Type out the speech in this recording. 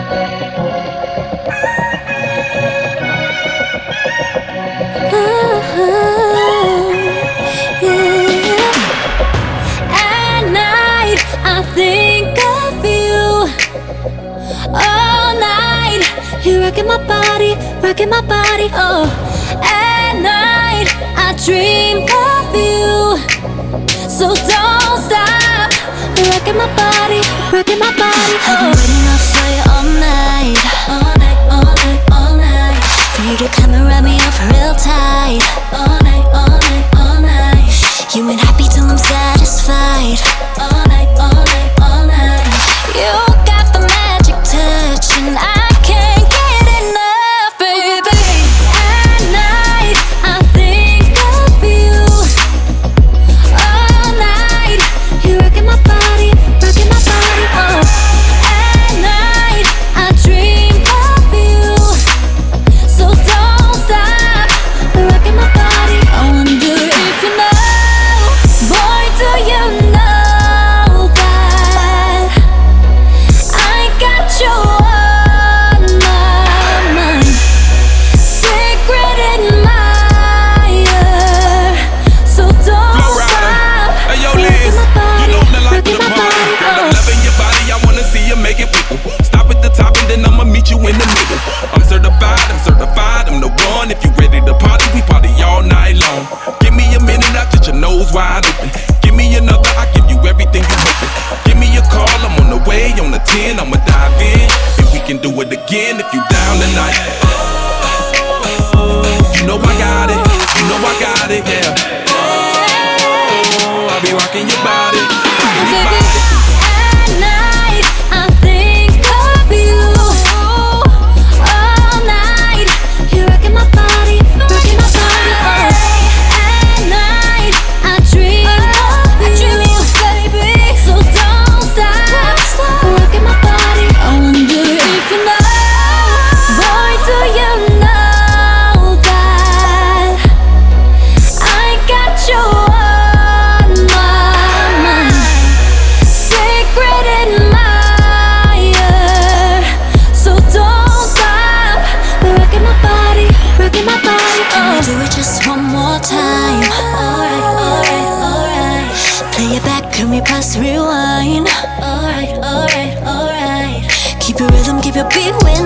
At night, I think of you all night. You're rocking my body, rocking my body. Oh, at night, I dream of you. So don't stop rocking my body, rocking my body. Oh. I've been waiting up for you all night, all night, all night, all night. For you to come and wrap me up real tight, all night, all night, all night. You ain't happy till I'm satisfied, all night, all night, all night. You got the magic touch and I can't get enough, baby. At night, I think of you all night. You're rocking my body, rocking my body. Oh, at night, I dream of you. So don't stop rocking my body. I wonder if you know, boy, do you know that I got you on my mind, secret admirer. So don't stop Hey, yo, rocking Liz, my body, you know I'm the life of rocking the my party. body. Girl, I'm Oh. loving your body, I wanna see you make it wiggle. Stop at the top and then I'ma meet you in the middle. I'm certified, I'm the one. If you ready to party, we party all night long. Give me a minute, I'll get your nose wide open. Give me another, I give you everything you're hoping. Give me a call, I'm on the way, on the 10, I'ma dive in. And we can do it again if you down tonight. You know I got it, you know I got it, yeah. I'll be rocking your body, rocking your Baby, body. at night, I think of you all night. You're rocking my body, rocking my body. Oh, at night, I dream of you, baby. So don't stop rocking my body. I wonder if you know, boy, do you know that I got you on my mind, secret admirer. So don't stop rocking my body, rocking my body. Can we do it just one more time? Alright, alright, alright. Play it back, can we press rewind? Alright, alright, alright. Keep your rhythm, keep your beat with